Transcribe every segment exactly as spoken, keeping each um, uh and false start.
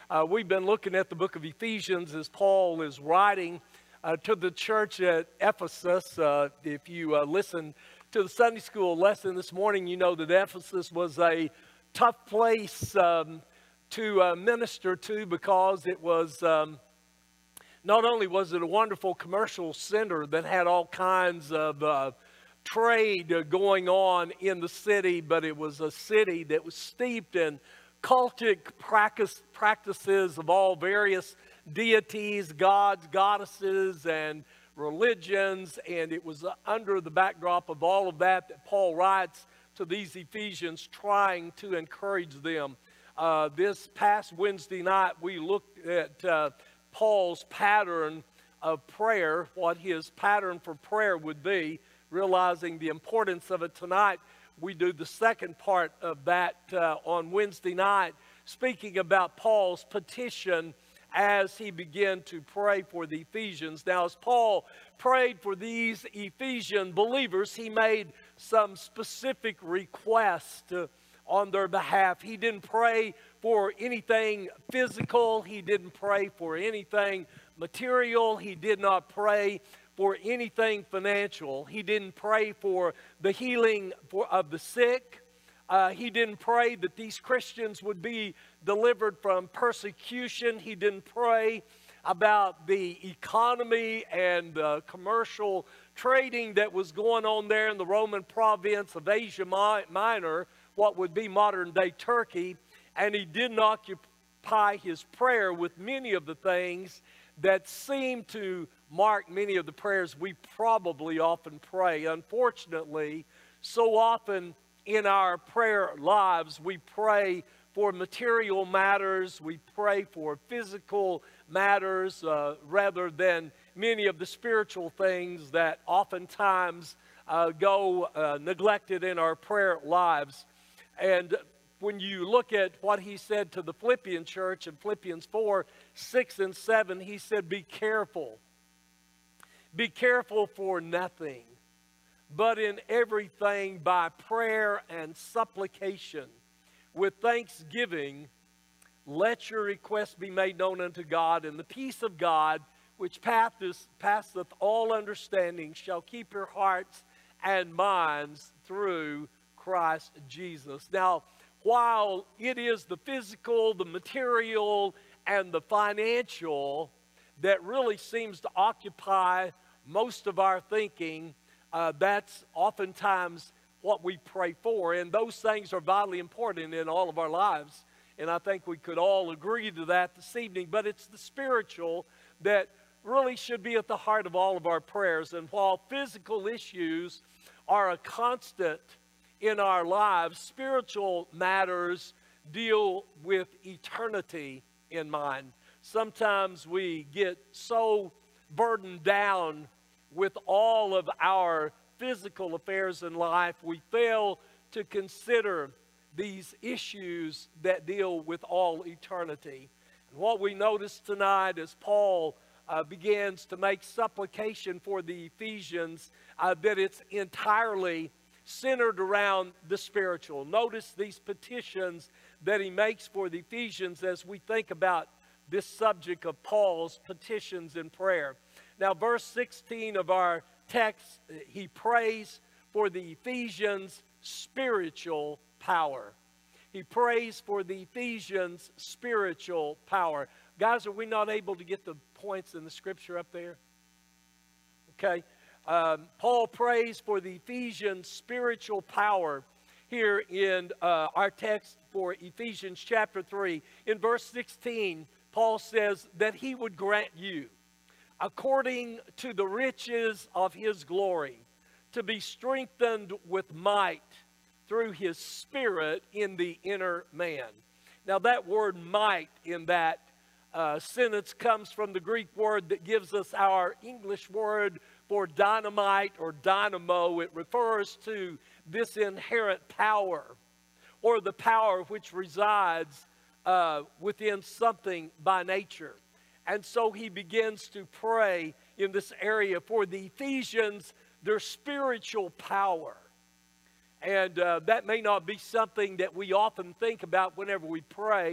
Uh, we've been looking at the book of Ephesians as Paul is writing uh, to the church at Ephesus. Uh, if you uh, listen to the Sunday school lesson this morning, you know that Ephesus was a tough place um, to uh, minister to because it was, um, not only was it a wonderful commercial center that had all kinds of uh, trade uh, going on in the city, but it was a city that was steeped in cultic practice, practices of all various deities, gods, goddesses, and religions. And it was under the backdrop of all of that that Paul writes to these Ephesians, trying to encourage them. Uh, this past Wednesday night, we looked at uh, Paul's pattern of prayer, what his pattern for prayer would be, realizing the importance of it tonight. We do the second part of that uh, on Wednesday night, speaking about Paul's petition as he began to pray for the Ephesians. Now, as Paul prayed for these Ephesian believers, he made some specific requests uh, on their behalf. He didn't pray for anything physical. He didn't pray for anything material. He did not pray for anything financial. He didn't pray for the healing for, of the sick. Uh, he didn't pray that these Christians would be delivered from persecution. He didn't pray about the economy and the commercial trading that was going on there in the Roman province of Asia Minor, what would be modern-day Turkey. And he didn't occupy his prayer with many of the things that seem to mark many of the prayers we probably often pray. Unfortunately, so often in our prayer lives, we pray for material matters, we pray for physical matters, uh, rather than many of the spiritual things that oftentimes uh, go uh, neglected in our prayer lives. And when you look at what he said to the Philippian church in Philippians four, six and seven, he said, be careful. Be careful for nothing, but in everything by prayer and supplication, with thanksgiving, let your requests be made known unto God, and the peace of God, which passeth, passeth all understanding, shall keep your hearts and minds through Christ Jesus. Now, while it is the physical, the material, and the financial that really seems to occupy most of our thinking, uh, that's oftentimes what we pray for. And those things are vitally important in all of our lives. And I think we could all agree to that this evening. But it's the spiritual that really should be at the heart of all of our prayers. And while physical issues are a constant in our lives, spiritual matters deal with eternity in mind. Sometimes we get so burdened down with all of our physical affairs in life, we fail to consider these issues that deal with all eternity. And what we notice tonight as Paul uh, begins to make supplication for the Ephesians, uh, that it's entirely centered around the spiritual. Notice these petitions that he makes for the Ephesians as we think about this subject of Paul's petitions in prayer. Now, verse sixteen of our text, he prays for the Ephesians' spiritual power. He prays for the Ephesians' spiritual power. Guys, are we not able to get the points in the scripture up there? Okay. Um, Paul prays for the Ephesians' spiritual power here in uh, our text for Ephesians chapter three. In verse sixteen, Paul says that he would grant you, according to the riches of his glory, to be strengthened with might through his Spirit in the inner man. Now that word might in that uh, sentence comes from the Greek word that gives us our English word for dynamite or dynamo. It refers to this inherent power, or the power which resides uh, within something by nature. And so he begins to pray in this area for the Ephesians, their spiritual power. And uh, that may not be something that we often think about whenever we pray,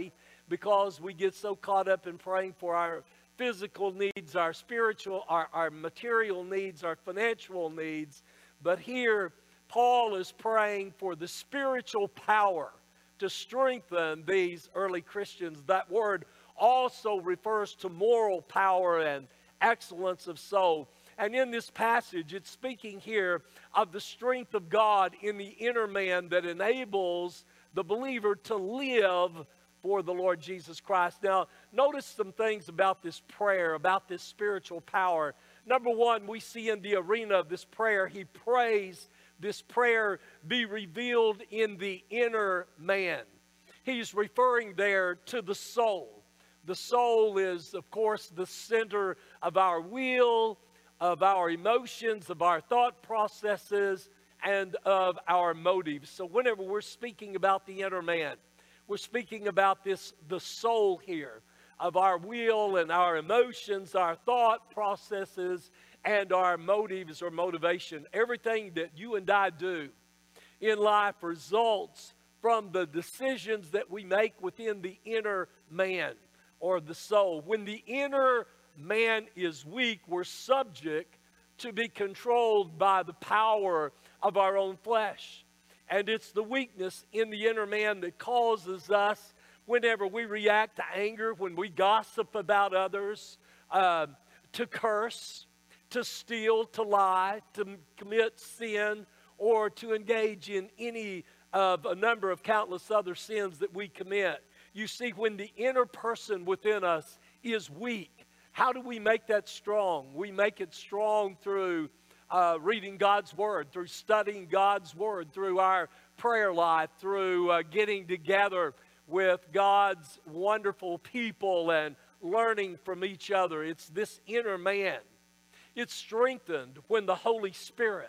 because we get so caught up in praying for our physical needs, our spiritual, our, our material needs, our financial needs. But here, Paul is praying for the spiritual power to strengthen these early Christians. That word also refers to moral power and excellence of soul. And in this passage, it's speaking here of the strength of God in the inner man that enables the believer to live for the Lord Jesus Christ. Now, notice some things about this prayer, about this spiritual power. Number one, we see in the arena of this prayer, he prays this prayer be revealed in the inner man. He's referring there to the soul. The soul is, of course, the center of our will, of our emotions, of our thought processes, and of our motives. So whenever we're speaking about the inner man, we're speaking about this, the soul here, of our will and our emotions, our thought processes, and our motives or motivation. Everything that you and I do in life results from the decisions that we make within the inner man or the soul. When the inner man is weak, we're subject to be controlled by the power of our own flesh. And it's the weakness in the inner man that causes us, whenever we react to anger, when we gossip about others, uh, to curse, to steal, to lie, to commit sin, or to engage in any of a number of countless other sins that we commit. You see, when the inner person within us is weak, how do we make that strong? We make it strong through uh, reading God's Word, through studying God's Word, through our prayer life, through uh, getting together with God's wonderful people and learning from each other. It's this inner man. It's strengthened when the Holy Spirit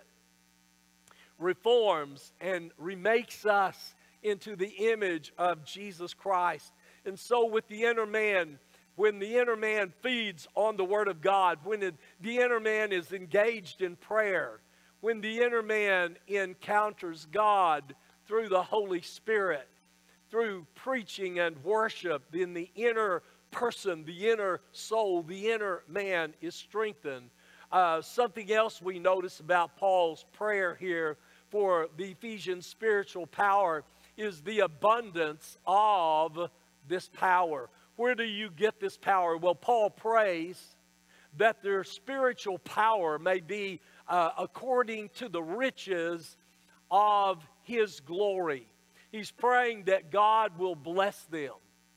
reforms and remakes us into the image of Jesus Christ. And so with the inner man, when the inner man feeds on the Word of God, when it, the inner man is engaged in prayer, when the inner man encounters God through the Holy Spirit, through preaching and worship, then the inner person, the inner soul, the inner man is strengthened. Uh, something else we notice about Paul's prayer here for the Ephesian spiritual power is the abundance of this power. Where do you get this power? Well, Paul prays that their spiritual power may be uh, according to the riches of His glory. He's praying that God will bless them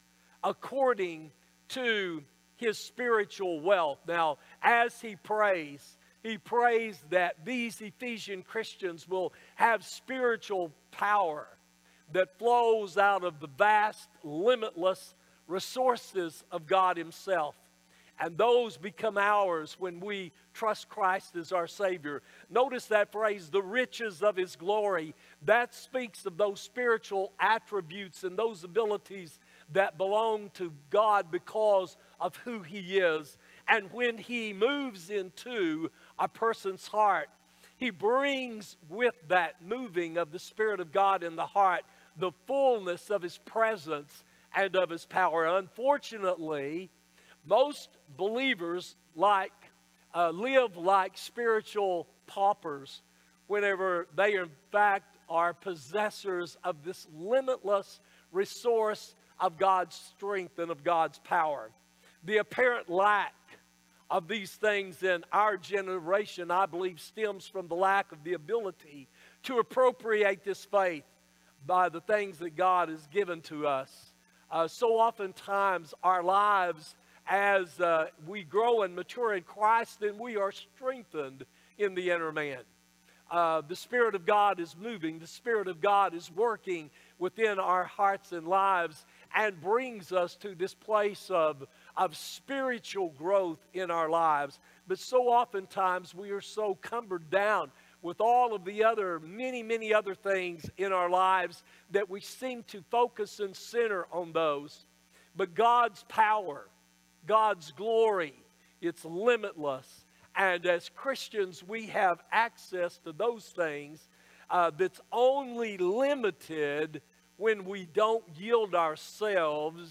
according to His spiritual wealth. Now, as he prays, he prays that these Ephesian Christians will have spiritual power that flows out of the vast, limitless resources of God Himself. And those become ours when we trust Christ as our Savior. Notice that phrase, the riches of His glory. That speaks of those spiritual attributes and those abilities that belong to God because of who He is. And when He moves into a person's heart, He brings with that moving of the Spirit of God in the heart the fullness of His presence and of His power. Unfortunately, most believers like uh, live like spiritual paupers whenever they in fact are possessors of this limitless resource of God's strength and of God's power. The apparent lack of these things in our generation, I believe, stems from the lack of the ability to appropriate this faith by the things that God has given to us. Uh, so oftentimes our lives, as uh, we grow and mature in Christ, then we are strengthened in the inner man. Uh, the Spirit of God is moving. The Spirit of God is working within our hearts and lives and brings us to this place of, of spiritual growth in our lives. But so oftentimes we are so cumbered down with all of the other, many, many other things in our lives that we seem to focus and center on those. But God's power, God's glory, it's limitless. And as Christians, we have access to those things uh, that's only limited when we don't yield ourselves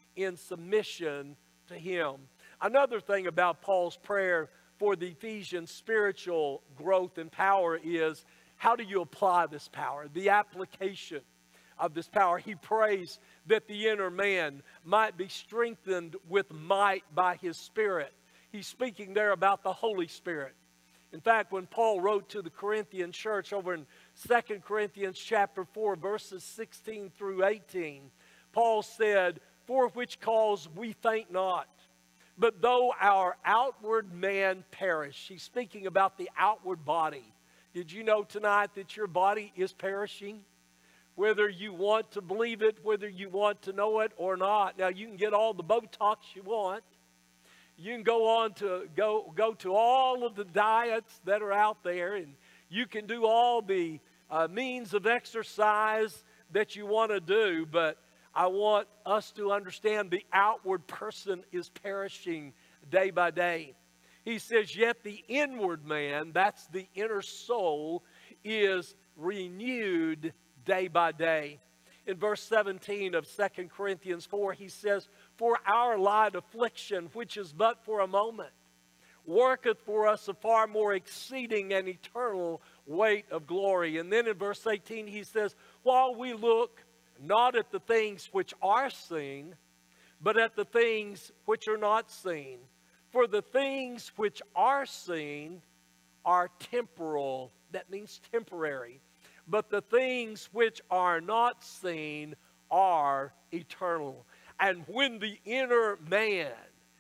in submission to Him. Another thing about Paul's prayer for the Ephesians' spiritual growth and power is, how do you apply this power? The application of this power. He prays that the inner man might be strengthened with might by His Spirit. He's speaking there about the Holy Spirit. In fact, when Paul wrote to the Corinthian church over in Second Corinthians chapter four, verses sixteen through eighteen, Paul said, "For which cause we faint not, but though our outward man perish." He's speaking about the outward body. Did you know tonight that your body is perishing? Whether you want to believe it, whether you want to know it or not. Now, you can get all the Botox you want. You can go on to go, go to all of the diets that are out there, and you can do all the uh, means of exercise that you want to do, but I want us to understand the outward person is perishing day by day. He says, yet the inward man, that's the inner soul, is renewed day by day. In verse seventeen of Second Corinthians four, he says, "For our light affliction, which is but for a moment, worketh for us a far more exceeding and eternal weight of glory." And then in verse eighteen, he says, "While we look not at the things which are seen, but at the things which are not seen. For the things which are seen are temporal." That means temporary. "But the things which are not seen are eternal." And when the inner man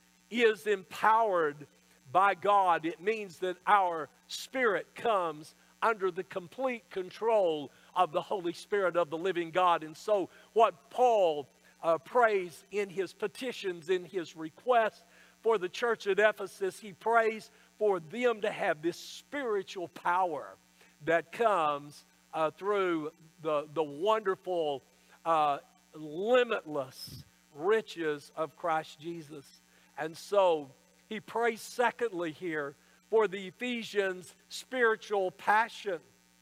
is empowered by God, it means that our spirit comes under the complete control of the Holy Spirit of the living God. And so what Paul uh, prays in his petitions, in his requests for the church at Ephesus, he prays for them to have this spiritual power that comes uh, through the, the wonderful, uh, limitless riches of Christ Jesus. And so he prays secondly here for the Ephesians' spiritual passion.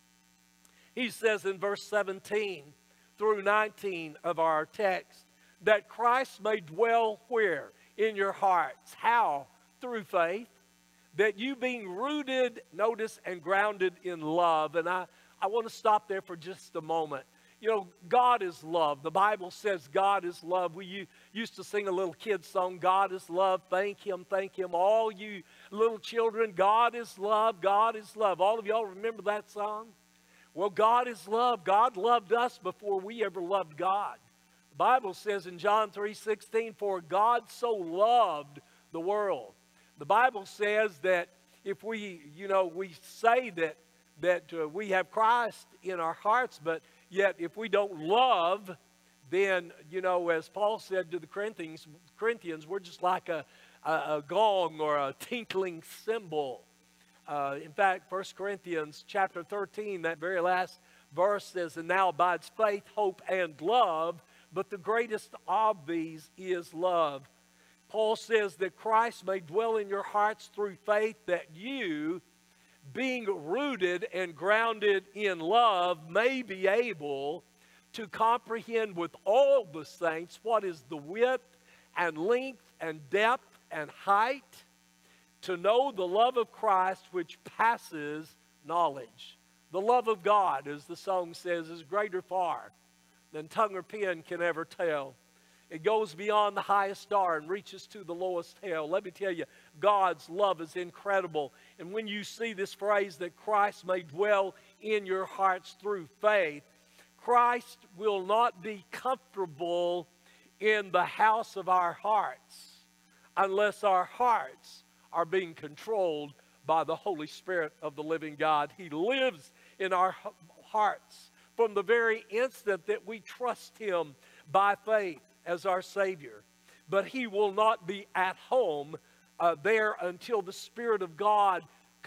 He says in verse seventeen through nineteen of our text, that Christ may dwell where? In your hearts. How? Through faith. That you being rooted, notice, and grounded in love. And I, I want to stop there for just a moment. You know, God is love. The Bible says God is love. We used to sing a little kid's song, God is love, thank Him, thank Him. All you little children, God is love, God is love. All of y'all remember that song? Well, God is love. God loved us before we ever loved God. The Bible says in John three sixteen, "For God so loved the world." The Bible says that if we, you know, we say that, that uh, we have Christ in our hearts, but yet if we don't love, then, you know, as Paul said to the Corinthians, Corinthians we're just like a, a, a gong or a tinkling cymbal. Uh, in fact, First Corinthians chapter thirteen, that very last verse says, "And now abides faith, hope, and love, but the greatest of these is love." Paul says that Christ may dwell in your hearts through faith, that you, being rooted and grounded in love, may be able to comprehend with all the saints what is the width and length and depth and height, to know the love of Christ which passes knowledge. The love of God, as the song says, is greater far than tongue or pen can ever tell. It goes beyond the highest star and reaches to the lowest hell. Let me tell you, God's love is incredible. And when you see this phrase that Christ may dwell in your hearts through faith, Christ will not be comfortable in the house of our hearts unless our hearts are being controlled by the Holy Spirit of the living God. He lives in our hearts from the very instant that we trust Him by faith as our Savior. But He will not be at home uh, there until the Spirit of God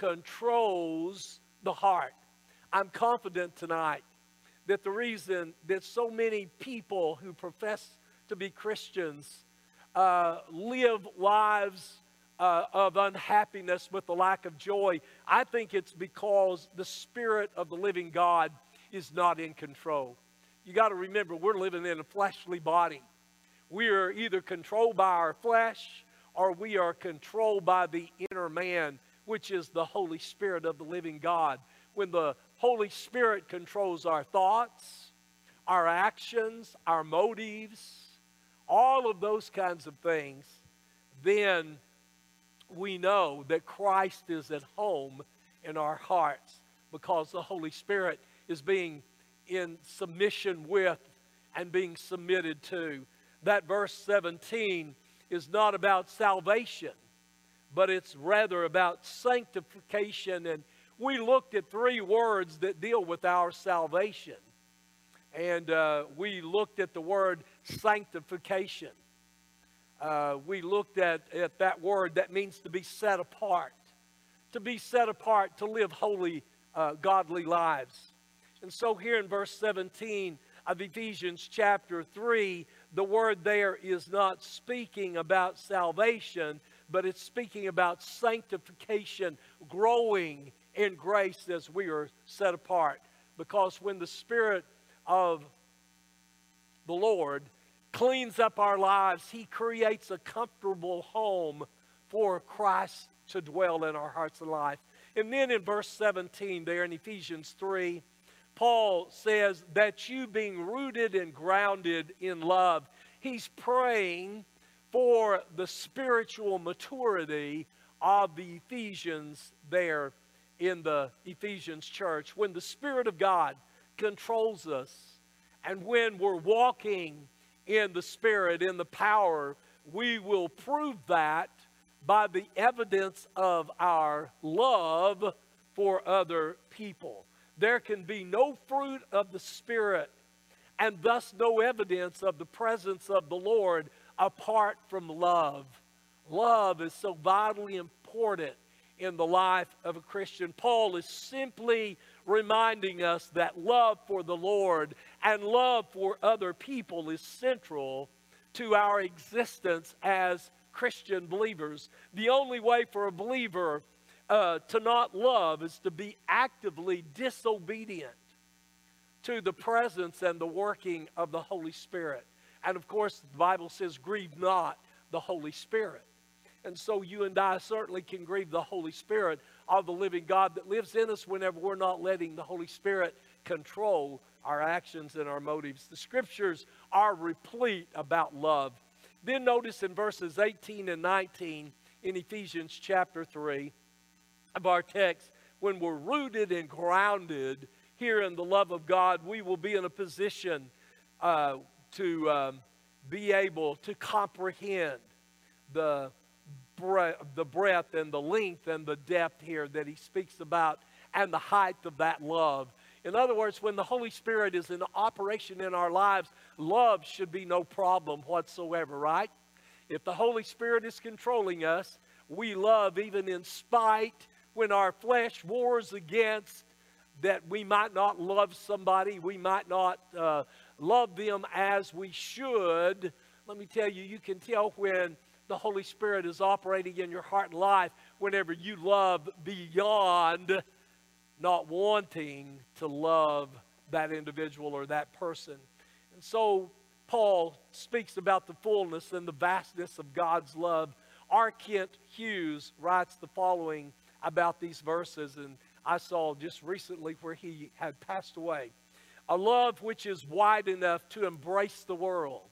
controls the heart. I'm confident tonight that the reason that so many people who profess to be Christians uh, live lives uh, of unhappiness with the lack of joy, I think it's because the Spirit of the living God is not in control. You got to remember, we're living in a fleshly body. We are either controlled by our flesh or we are controlled by the inner man, which is the Holy Spirit of the living God. When the Holy Spirit controls our thoughts, our actions, our motives, all of those kinds of things, then we know that Christ is at home in our hearts because the Holy Spirit is being in submission with and being submitted to. That verse seventeen is not about salvation, but it's rather about sanctification. And we looked at three words that deal with our salvation. And uh, we looked at the word sanctification. Uh, we looked at, at that word that means to be set apart. To be set apart, to live holy, uh, godly lives. And so here in verse seventeen of Ephesians chapter three, the word there is not speaking about salvation, but it's speaking about sanctification, growing in grace as we are set apart. Because when the Spirit of the Lord cleans up our lives, He creates a comfortable home for Christ to dwell in our hearts and life. And then in verse seventeen there in Ephesians three, Paul says that you being rooted and grounded in love. He's praying for the spiritual maturity of the Ephesians there in the Ephesians church. When the Spirit of God controls us, and when we're walking in the Spirit, in the power, we will prove that by the evidence of our love for other people. There can be no fruit of the Spirit and thus no evidence of the presence of the Lord apart from love. Love is so vitally important in the life of a Christian. Paul is simply reminding us that love for the Lord and love for other people is central to our existence as Christian believers. The only way for a believer uh, to not love is to be actively disobedient to the presence and the working of the Holy Spirit. And of course, the Bible says, grieve not the Holy Spirit. And so you and I certainly can grieve the Holy Spirit of the living God that lives in us whenever we're not letting the Holy Spirit control our actions and our motives. The Scriptures are replete about love. Then notice in verses eighteen and nineteen in Ephesians chapter three of our text, when we're rooted and grounded here in the love of God, we will be in a position uh, to um, be able to comprehend the, bre the breadth and the length and the depth here that he speaks about and the height of that love. In other words, when the Holy Spirit is in operation in our lives, love should be no problem whatsoever, right? If the Holy Spirit is controlling us, we love even in spite when our flesh wars against that we might not love somebody, we might not uh, love them as we should. Let me tell you, you can tell when the Holy Spirit is operating in your heart and life whenever you love beyond not wanting to love that individual or that person. And so Paul speaks about the fullness and the vastness of God's love. R. Kent Hughes writes the following about these verses, and I saw just recently where he had passed away. A love which is wide enough to embrace the world.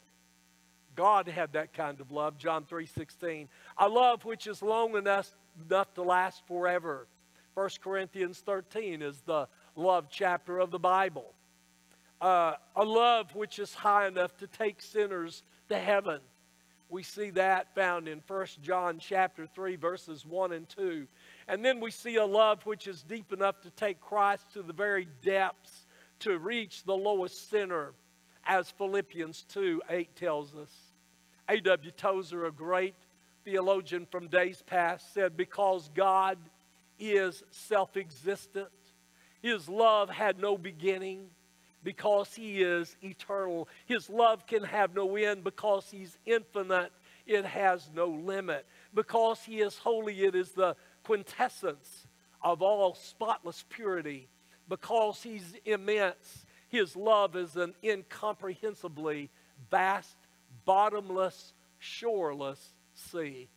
God had that kind of love, John three sixteen. A love which is long enough, enough to last forever. First Corinthians thirteen is the love chapter of the Bible. Uh, a love which is high enough to take sinners to heaven. We see that found in First John chapter three, verses one and two. And then we see a love which is deep enough to take Christ to the very depths to reach the lowest sinner, as Philippians two eight tells us. A W Tozer, a great theologian from days past, said, because God is self-existent, His love had no beginning because He is eternal. His love can have no end because He's infinite. It has no limit. Because He is holy, it is the quintessence of all spotless purity. Because He's immense, His love is an incomprehensibly vast, bottomless, shoreless sea.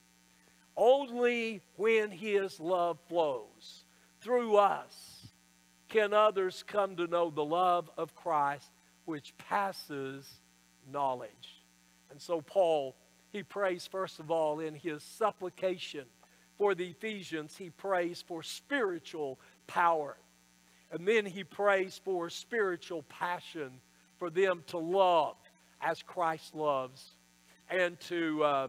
Only when His love flows through us can others come to know the love of Christ, which passes knowledge. And so Paul, he prays first of all in his supplication for the Ephesians, he prays for spiritual power. And then he prays for spiritual passion for them to love as Christ loves, and to, uh,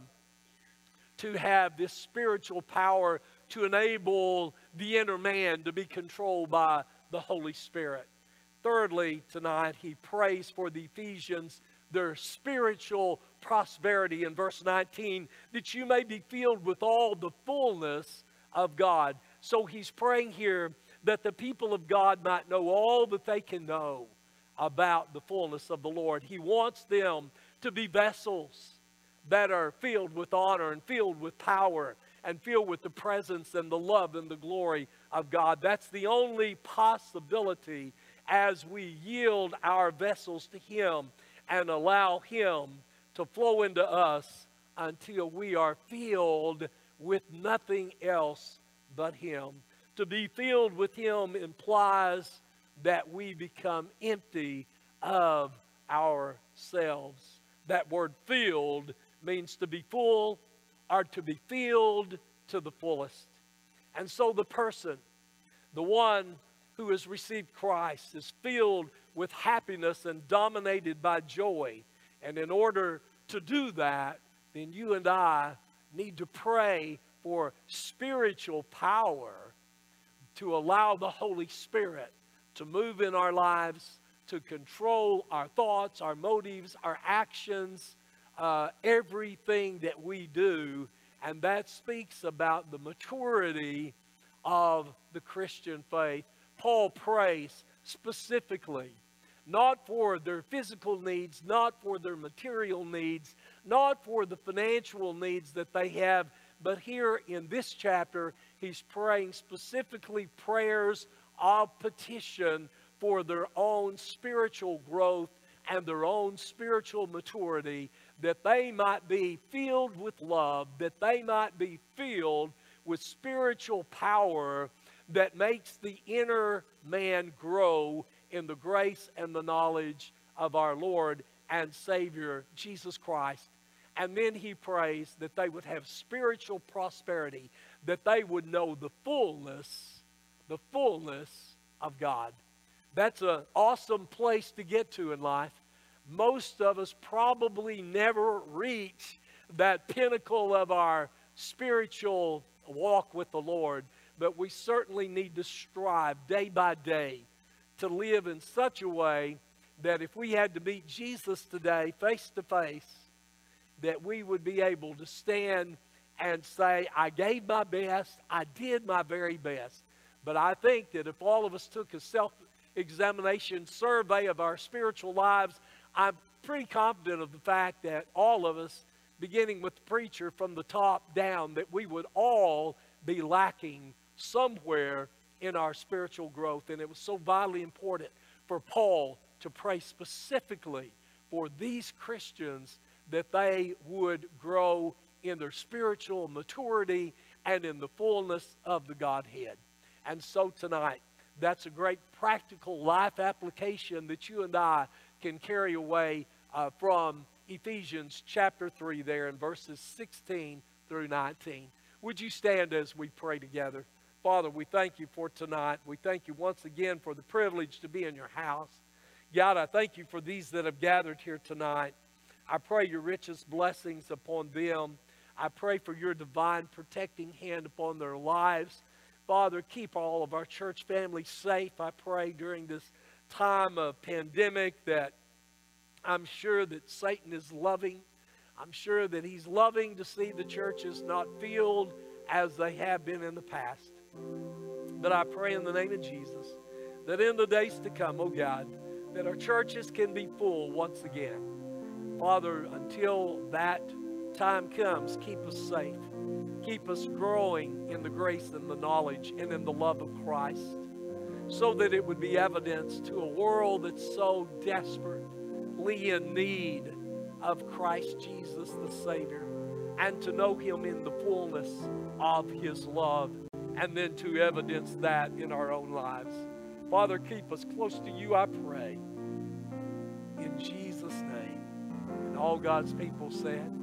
to have this spiritual power to enable the inner man to be controlled by the Holy Spirit. Thirdly, tonight, he prays for the Ephesians their spiritual prosperity in verse nineteen, that you may be filled with all the fullness of God. So he's praying here that the people of God might know all that they can know about the fullness of the Lord. He wants them to be vessels that are filled with honor and filled with power and filled with the presence and the love and the glory of God. That's the only possibility as we yield our vessels to Him and allow Him to flow into us until we are filled with nothing else but Him. To be filled with Him implies that we become empty of ourselves. That word filled means to be full or to be filled to the fullest. And so the person, the one who has received Christ, is filled with happiness and dominated by joy. And in order to do that, then you and I need to pray for spiritual power to allow the Holy Spirit to move in our lives, to control our thoughts, our motives, our actions, uh, everything that we do. And that speaks about the maturity of the Christian faith. Paul prays specifically, not for their physical needs, not for their material needs, not for the financial needs that they have, but here in this chapter, he's praying specifically prayers of petition for their own spiritual growth and their own spiritual maturity, that they might be filled with love, that they might be filled with spiritual power that makes the inner man grow in the grace and the knowledge of our Lord and Savior, Jesus Christ. And then he prays that they would have spiritual prosperity, that they would know the fullness, the fullness of God. That's an awesome place to get to in life. Most of us probably never reach that pinnacle of our spiritual walk with the Lord, but we certainly need to strive day by day to live in such a way that if we had to meet Jesus today face to face, that we would be able to stand and say, I gave my best, I did my very best. But I think that if all of us took a self-examination survey of our spiritual lives, I'm pretty confident of the fact that all of us, beginning with the preacher from the top down, that we would all be lacking somewhere in our spiritual growth. And it was so vitally important for Paul to pray specifically for these Christians that they would grow in their spiritual maturity and in the fullness of the Godhead. And so tonight, that's a great practical life application that you and I can carry away uh, from Ephesians chapter three there in verses sixteen through nineteen. Would you stand as we pray together? Father, we thank you for tonight. We thank you once again for the privilege to be in your house. God, I thank you for these that have gathered here tonight. I pray your richest blessings upon them. I pray for your divine protecting hand upon their lives. Father, keep all of our church family safe. I pray during this time of pandemic that I'm sure that Satan is loving. I'm sure that he's loving to see the churches not filled as they have been in the past. But I pray in the name of Jesus that in the days to come, oh God, that our churches can be full once again. Father, until that time comes, keep us safe. Keep us growing in the grace and the knowledge and in the love of Christ, so that it would be evidence to a world that's so desperately in need of Christ Jesus the Savior, and to know him in the fullness of his love, and then to evidence that in our own lives. Father, keep us close to you, I pray. In Jesus' name. And all God's people said,